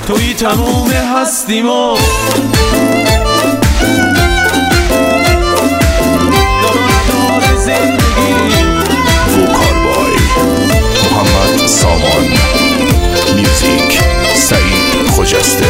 توی تموم هستیم و دار زندگی. وکال بای محمد سامان، میوزیک سعید خجسته.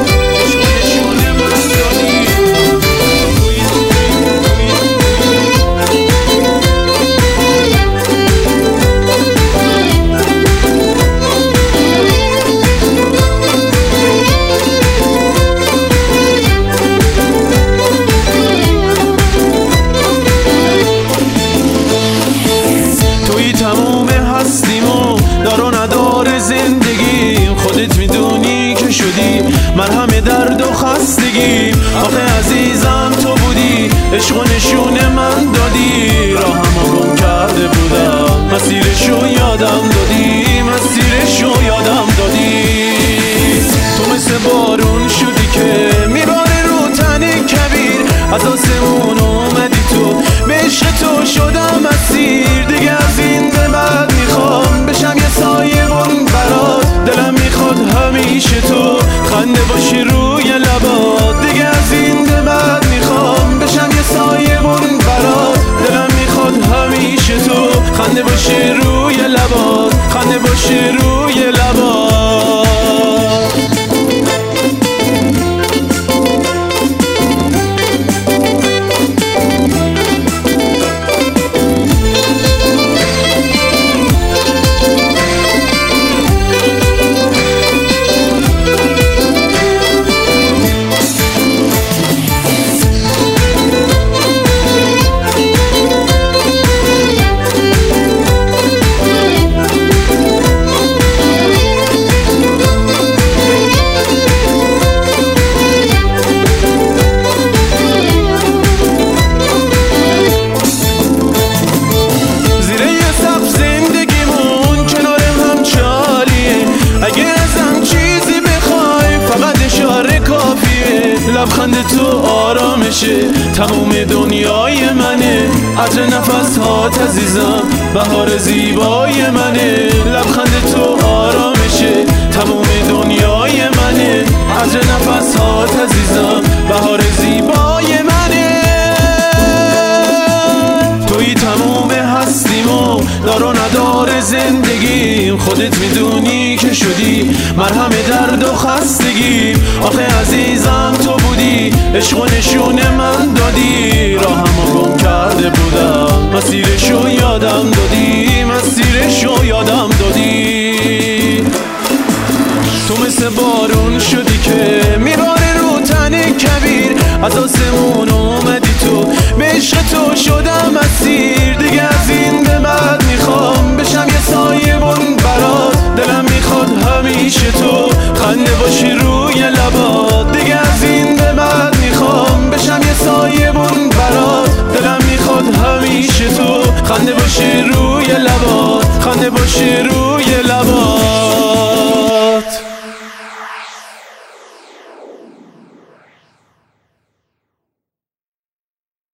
تموم هستیم و دار و ندار زندگی. خودت میدونی که شدی مرهم درد و خستگی. آخه عزیزم تو بودی، عشق و نشون من دادی. راهمو گم کرده بودم، مسیرشو یادم دادی، مسیرشو یادم دادی. تو مثل بارون شدی که میباره رو تن کبیر. از آسمون اومدی تو، به عشق تو شدم اسیر. دیگه از این به بعد میخوام بشم یه سایبون برات. دلم میخواد همیشه تو خنده باشی روی لبات. دیگه از این به بعد میخوام بشم یه سایبون برات. دلم میخواد همیشه تو خنده باشی روی لبات، خنده باشی روی لبات. لبخند تو آرامشه، تموم دنیای منه. عطر نفس هات عزیزم، بهار زیبای منه. لبخند تو آرامشه، تموم دنیای منه. عطر نفس هات عزیزم، بهار زیبای منه. توی تموم هستیم و دار و ندار زندگیم. خودت میدونی که شدی مرهم درد و خستگی. آخه عزیزم تو بودی، عشق و نشون من دادی. راهمو گم کرده بودم، مسیرشو یادم دادی، مسیرشو یادم دادی. تو مثل بارون شدی که میباره رو تن کبیر. از آسمون اومدی تو، به عشق تو شدم اسیر. دیگه از این به بعد میخوام بشم یه سایبون برات. دلم میخواد همیشه تو خنده باشی روی لبات. دیگه از این به بعد میخوام بشم یه سایبون برات. دلم میخواد همیشه تو خنده باشی روی لبات، خنده باشی روی